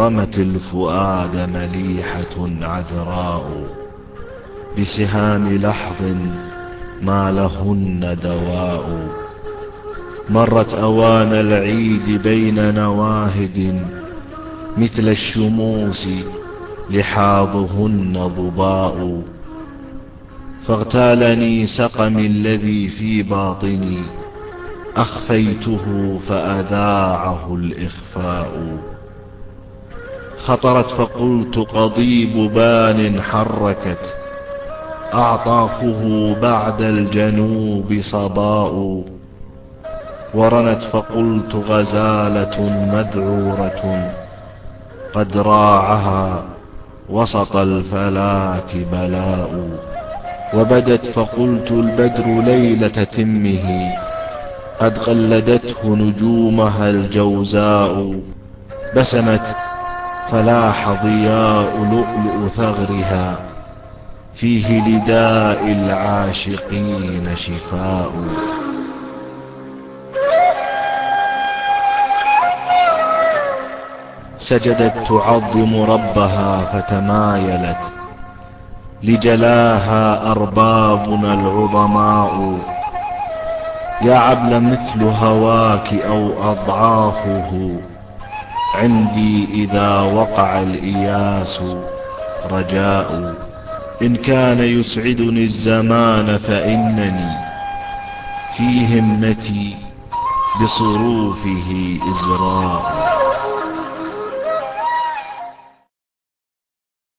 رمت الفؤاد مليحة عذراء بسهام لحظ ما لهن دواء. مرت أوان العيد بين نواهد مثل الشموس لحاظهن ضباء. فاغتالني سقمي الذي في باطني أخفيته فأذاعه الإخفاء. خطرت فقلت قضيب بال حركت أعطافه بعد الجنوب صباء. ورنت فقلت غزالة مذعورة قد راعها وسط الفلات بلاء. وبدت فقلت البدر ليلة تمه قد قلدته نجومها الجوزاء. بسمت فلاح ضياء لؤلؤ ثغرها فيه لداء العاشقين شفاء. سجدت تعظم ربها فتمايلت لجلاها أربابنا العظماء. يا عبل مثل هواك أو أضعافه عندي إذا وقع الإياس رجاء. إن كان يسعدني الزمان فإنني في همتي بصروفه إزراء.